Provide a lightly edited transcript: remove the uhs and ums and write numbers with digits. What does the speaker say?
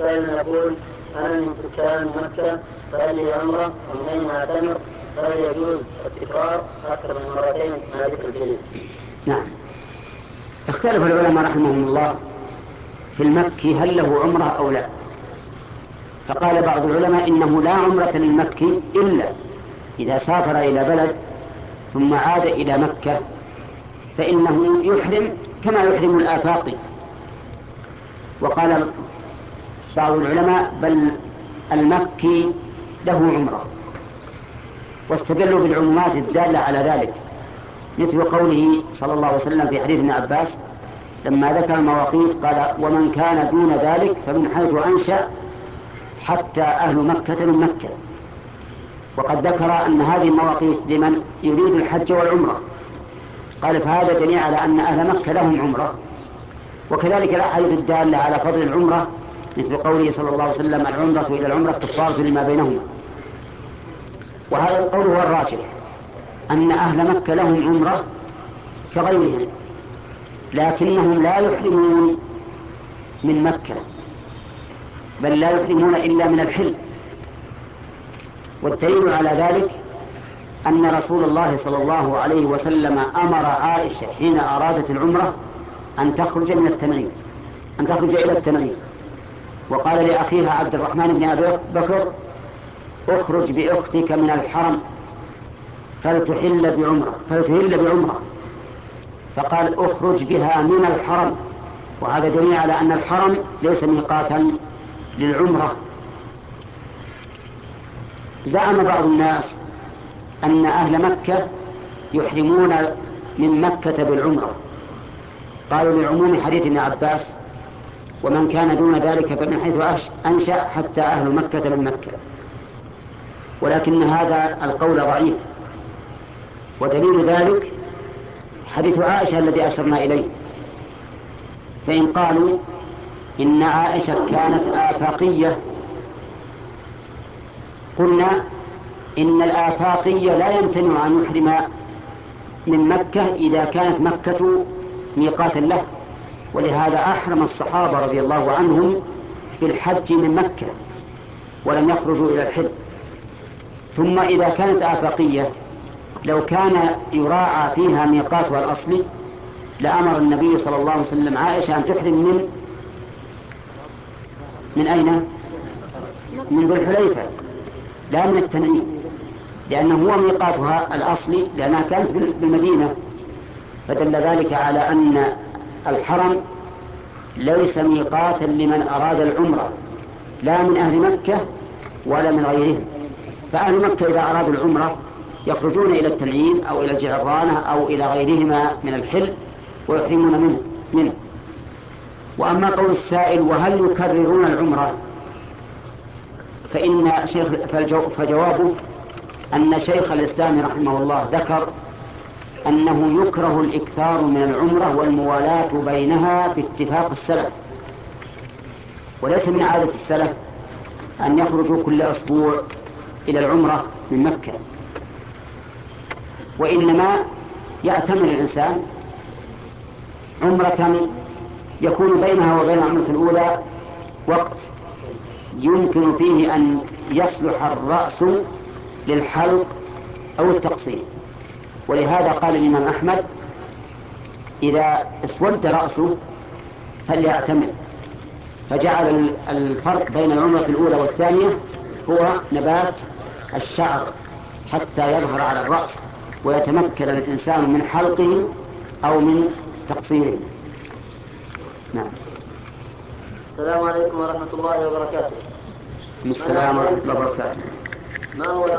سائل يقول: أنا من سكان مكة، فهل لي عمرة ومن أين أعتمر؟ فهل يجوز التكرار أكثر من مرتين مع ذكر الجليل؟ نعم. اختلف العلماء رحمهم الله في المكي هل له عمرة أو لا. فقال بعض العلماء إنه لا عمرة للمكي إلا إذا سافر إلى بلد ثم عاد إلى مكة فإنه يحرم كما يحرم الآفاقي. وقال بعض العلماء بل المكي له عمرة، واستدلوا بالعمومات الدالة على ذلك، مثل قوله صلى الله عليه وسلم في حديث ابن عباس لما ذكر المواقيت قال: ومن كان دون ذلك فمن حيث أنشأ حتى أهل مكة من مكة. وقد ذكر أن هذه المواقيت لمن يريد الحج والعمرة، قال فهذا دليل على أن أهل مكة لهم عمرة. وكذلك الأحاديث الدالة على فضل العمرة مثل قوله صلى الله عليه وسلم: العمرة إلى العمرة كفارة لما بينهما. وهذا القول هو الراجح، أن أهل مكة لهم عمرة كغيرهم، لكنهم لا يحرمون من مكة، بل لا يحرمون إلا من الحل. والدليل على ذلك أن رسول الله صلى الله عليه وسلم أمر عائشة حين أرادت العمرة أن تخرج من التنعيم، أن تخرج إلى التنعيم، وقال لأخيها عبد الرحمن بن أبي بكر: اخرج بأختك من الحرم فلتهل بعمرة، فقال: اخرج بها من الحرم. وهذا دليل على أن الحرم ليس ميقاتا للعمرة. زعم بعض الناس أن أهل مكة يحرمون من مكة بالعمرة، قالوا لعموم حديث ابن عباس: ومن كان دون ذلك فمن حيث أنشأ حتى أهل مكة من مكة. ولكن هذا القول ضعيف، ودليل ذلك حديث عائشة الذي أشرنا إليه. فإن قالوا إن عائشة كانت آفاقية، قلنا إن الآفاقية لا يمتنع أن يحرم من مكة إذا كانت مكة ميقاتا له، ولهذا أحرم الصحابة رضي الله عنهم بالحج من مكة ولم يخرجوا إلى الحل. ثم إذا كانت آفاقية لو كان يراعى فيها ميقاتها الأصلي لأمر النبي صلى الله عليه وسلم عائشة أن تحرم من أين؟ من ذو الحليفة، لا من التنعيم، لأنه هو ميقاتها الأصلي، لأنها كانت بالمدينة. فدل ذلك على أن الحرم ليس ميقاتا لمن أراد العمرة، لا من أهل مكة ولا من غيرهم. فأهل مكة إذا أرادوا العمرة يخرجون إلى التنعيم أو إلى الجعرانة أو إلى غيرهما من الحل ويحرمون منه. وأما قول السائل: وهل يكررون العمرة؟ فجوابه أن شيخ الإسلام رحمه الله ذكر أنه يكره الإكثار من العمرة والموالاة بينها باتفاق السلف، وليس من عادة السلف أن يخرجوا كل أسبوع إلى العمرة من مكة، وإنما يأتمر الإنسان عمرة يكون بينها وبين العمرة الأولى وقت يمكن فيه أن يصلح الرأس للحلق أو التقصير. ولهذا قال الإمام أحمد: إذا اسود رأسه فليعتمر. فجعل الفرق بين العمرة الأولى والثانية هو نبات الشعر حتى يظهر على الرأس ويتمكن الإنسان من حلقه أو من تقصيره. نعم. السلام عليكم ورحمة الله وبركاته. السلام ورحمة الله وبركاته. ما هو